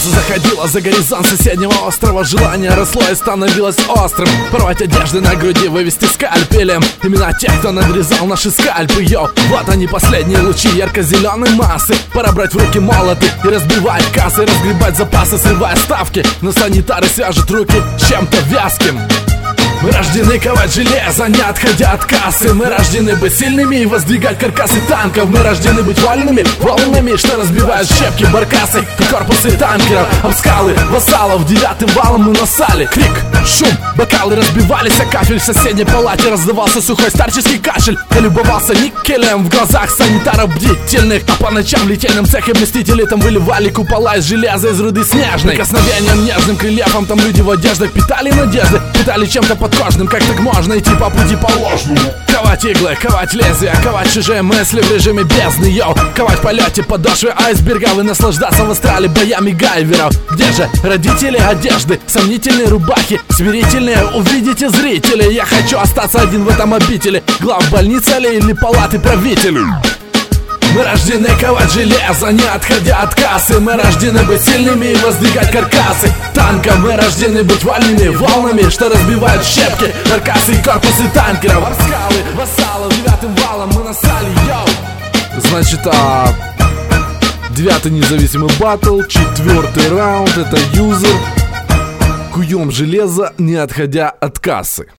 Солнце заходило за горизонт соседнего острова. Желание росло и становилось острым. Порвать одежды на груди, вывести скальпелем имена тех, кто надрезал наши скальпы. Йоу, вот они, последние лучи ярко-зеленой массы. Пора брать в руки молоты и разбивать кассы, разгребать запасы, срывая ставки. Но санитары свяжут руки с чем-то вязким. Мы рождены ковать железо, не отходя от кассы. Мы рождены быть сильными и воздвигать каркасы танков. Мы рождены быть вольными, волнами, что разбивают щепки, баркасы и корпусы танкеров. Об скалы вассалов девятым валом мы насали. Крик, шум, бокалы разбивались, а кафель в соседней палате раздавался сухой старческий кашель. Я любовался никелем в глазах санитаров бдительных, а по ночам в литейном цехе блестители там выливали купола из железа, из руды снежной. Прикосновением нежным к рельефам там люди в одеждах питали надежды, питали чем-то подкожным. Как так можно идти по пути по-ложному? Ковать иглы, ковать лезвия, ковать чужие мысли в режиме бездны, йоу. Ковать в полете подошвы айсбергов и наслаждаться в астрале боями гайверов. Где же родители одежды, сомнительные рубахи, смирительные, увидите зрители. Я хочу остаться один в этом обители, глав больницы или палаты правителей. Мы рождены ковать железо, не отходя от кассы. Мы рождены быть сильными и воздвигать каркасы танков. Мы рождены быть вольными волнами, что разбивают щепки, каркасы и корпусы танкеров. Об скалы вассалов девятым валом мы насали, йоу. Значит, 9-й независимый батл, 4-й раунд. Это юзер. Куем железо, не отходя от кассы.